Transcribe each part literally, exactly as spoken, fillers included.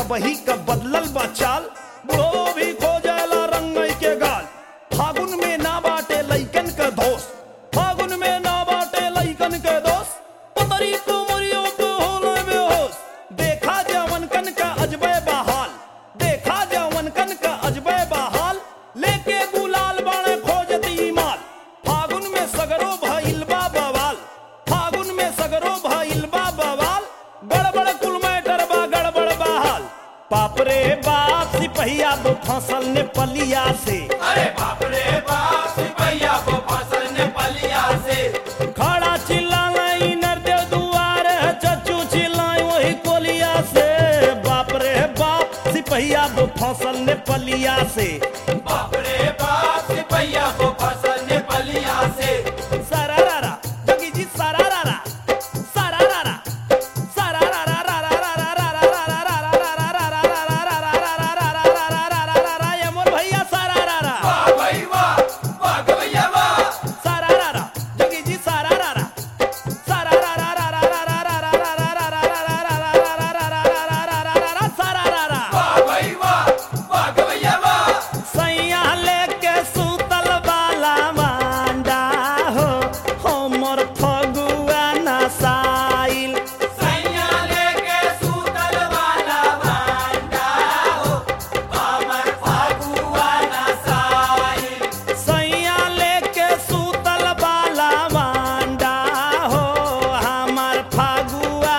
सबही का बदलल बा चाल, बुढ़ो भी खोजेला रंग के गाल। फागुन में ना बाटे लइकन के दोस्त, फागुन में ना बाटे लइकन के दोस्त, पतरी कुमरियों को होले बेहोश। देखा जवन कन का अजबे बहाल, देखा जवन कन का अजबे बहाल, लेके गुलाल बाणे खोजती माल। फागुन में सगरो भइल बा बवाल, फागुन में सगरो भइल बा बवाल, गड़बड़ कुल मैटर बा गड़बड़ बहाल। बाप रे बाप सिपहिया वो फसल ने पलिया से, अरे बाप रे बाप सिपहिया वो फसल ने पलिया से। खड़ा चिल्लाए नरदेव दुआर, चच्चू चिल्लाए वही कोलिया से। बाप रे बाप सिपहिया वो फसल ने पलिया से, बाप रे बाप सिपहिया वो फसल ने पलिया से। सारा रारा जगी जी सारा रारा, सारा रारा, सारा रारा रारा रारा रारा रारा रारा रारा रारा रारा रारा रारा रारा रारा रारा ये मोर भैया सारा रारा। वाह भाई वाह, वाह भैया वाह। सारा रारा जगी जी सारा रारा, सारा रारा रारा रारा रारा रारा रारा रारा रारा रारा रारा रारा सारा रारा। वाह भाई वाह, वाह भैया वाह। सैया लेके सुतल बाला मांडा हो, हमर फगुआ नसाइल। सैया लेके सूतल वाला भांडा हो, हमर फागुआ नसाइल। सैया लेके सुतल बाला मांडा हो, हमर फगुआ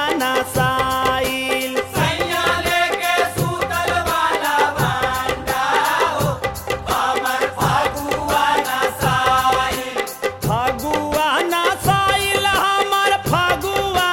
नसाइल। सैया लेके सूतल वाला भांडा हो, हमर फागुआ नसाइल। फगुआ नसाइल, हमर फगुआ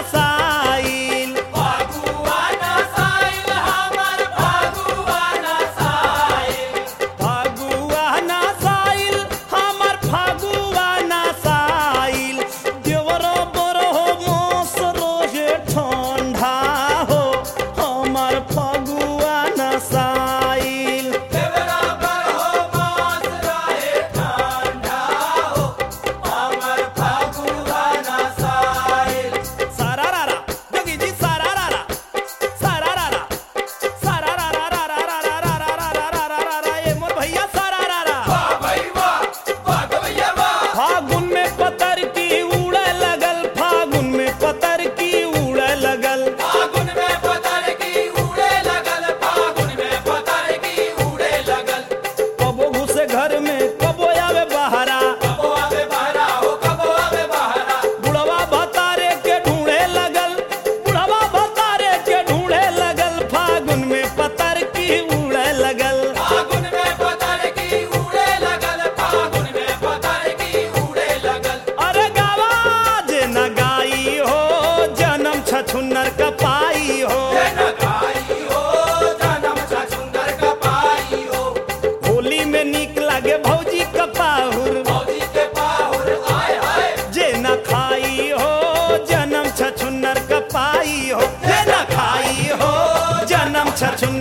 नसाइल। फागुआ नसाइल, हमर फागुआ नसाइल। फगुआ नसाइल, हमर फगुआ नसाइल। देवरो बरो मोस रोहे ठंडा हो, हमर फगुआ नसाइल। देवरा पर हो मास रहे ठंडा हो, हमर फागुआ नसाइल। सारा रारा जोगी जी सारा रारा, सारा रारा, सारा रारा रारा रारा रारा रारा रारा रारा ये मोर भैया सारा रारा। वाह भाई वाह, वाह भैया वाह। फागुन में पतर की उड़े लगल, फागुन में पतर की उड़े लगल। फागुन में पतर की उड़े लगल, फागुन में पतर की उड़े लगल। कबो घुसे घर में कबो आवे बहरा, कबो आवे बहरा हो, कबो आवे बहरा। बुढ़वा भतारे के ढूंढे लगल, बुढ़वा भतारे के ढूंढे लगल। फागुन में पतर की उड़े लगल। फागुन में पतर की उड़े लगल, फागुन में पतर की उड़े लगल। अरे गावा जे न गाई हो, जन्म छछुन्नर का पाई हो। जन गाई हो, जन्म छछुंदर का पाई हो। होली में नीक लागे भौजी का पाहुर, मौजी के पाहुर आए हाय। जे न खाई हो जन्म छछुन्नर का पाई हो, जे न खाई हो जन्म छछुन्नर